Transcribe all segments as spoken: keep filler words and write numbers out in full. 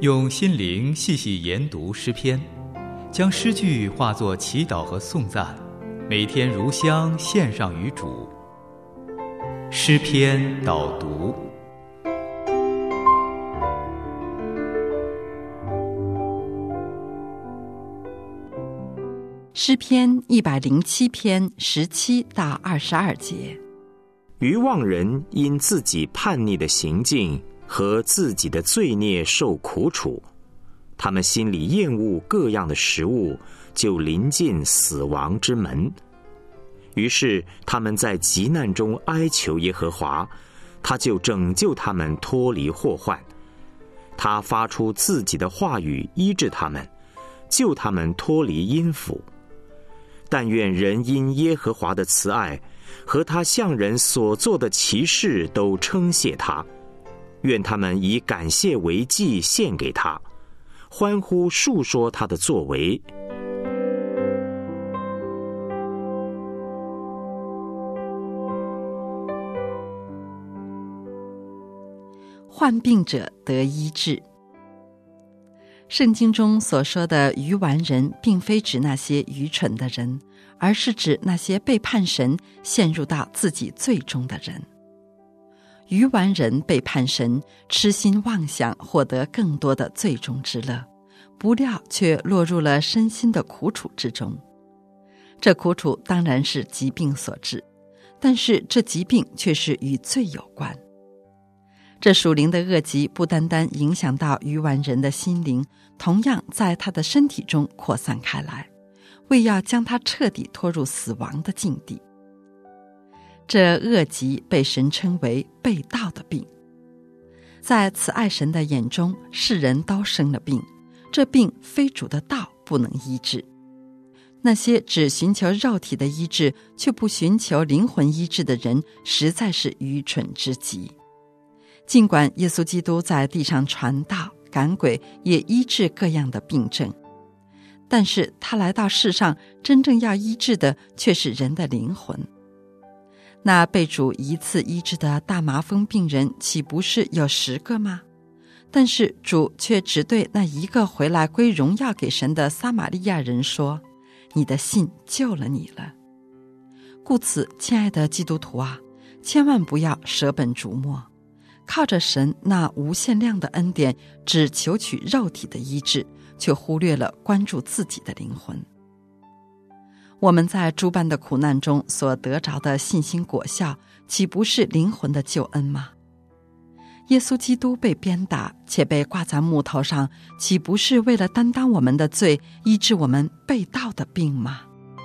用心灵细细研读诗篇，将诗句化作祈祷和颂赞，每天如香献上于主。诗篇导读。 诗篇一百零七篇十七到二十二节。 愚妄人因自己叛逆的行径和自己的罪孽受苦楚，他们心里厌恶各样的食物，就临近死亡之门。于是他们在急难中哀求耶和华，他就拯救他们脱离祸患。他发出自己的话语医治他们，救他们脱离阴府。但愿人因耶和华的慈爱和他向人所做的奇事都称谢他，愿他们以感谢为祭献给他，欢呼述说他的作为。 患病者得医治。圣经中所说的愚顽人，并非指那些愚蠢的人，而是指那些背叛神、陷入到自己罪中的人。愚顽人背叛神，痴心妄想获得更多的罪中之乐，不料却落入了身心的苦楚之中。这苦楚当然是疾病所致，但是这疾病却是与罪有关。这属灵的恶疾不单单影响到愚顽人的心灵，同样在他的身体中扩散开来，为要将他彻底拖入死亡的境地。这恶疾被神称为背道的病。在慈爱神的眼中，世人都生了病，这病非主的道不能医治。那些只寻求肉体的医治，却不寻求灵魂医治的人，实在是愚蠢之极。尽管耶稣基督在地上传道、赶鬼，也医治各样的病症，但是他来到世上，真正要医治的却是人的灵魂。那被主一次医治的大麻风病人，岂不是有十个吗？但是主却只对那一个回来归荣耀给神的撒玛利亚人说：你的信救了你了。故此，亲爱的基督徒啊，千万不要舍本逐末，靠着神那无限量的恩典，只求取肉体的医治，却忽略了关注自己的灵魂。我们在诸般的苦难中所得着的信心果效，岂不是灵魂的救恩吗？耶稣基督被鞭打且被挂在木头上，岂不是为了担当我们的罪，医治我们背道的病吗？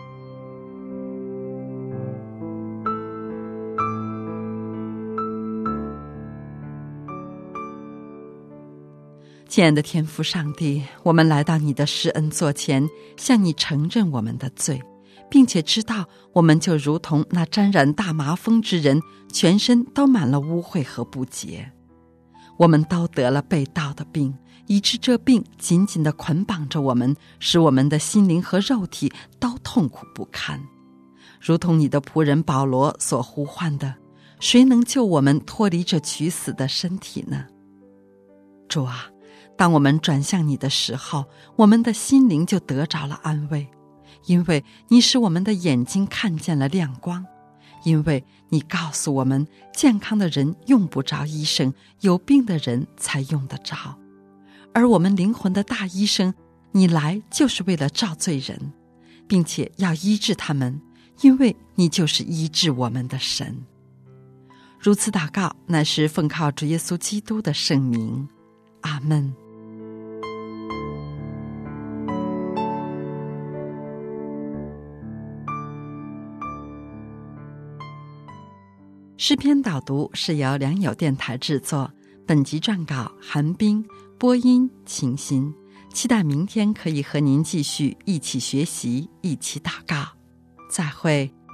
亲爱的天父上帝，我们来到你的施恩座前，向你承认我们的罪，并且知道我们就如同那沾染大麻风之人，全身都满了污秽和不洁。我们都得了背道的病，以致这病紧紧地捆绑着我们，使我们的心灵和肉体都痛苦不堪。如同你的仆人保罗所呼唤的，谁能救我们脱离这取死的身体呢？主啊，当我们转向你的时候，我们的心灵就得着了安慰，因为你使我们的眼睛看见了亮光，因为你告诉我们，健康的人用不着医生，有病的人才用得着。而我们灵魂的大医生，你来就是为了照罪人，并且要医治他们，因为你就是医治我们的神。如此祷告，乃是奉靠主耶稣基督的圣名。阿们。诗篇导读是由良友电台制作，本集撰稿韩冰，播音清新。期待明天可以和您继续一起学习，一起祷告。再会。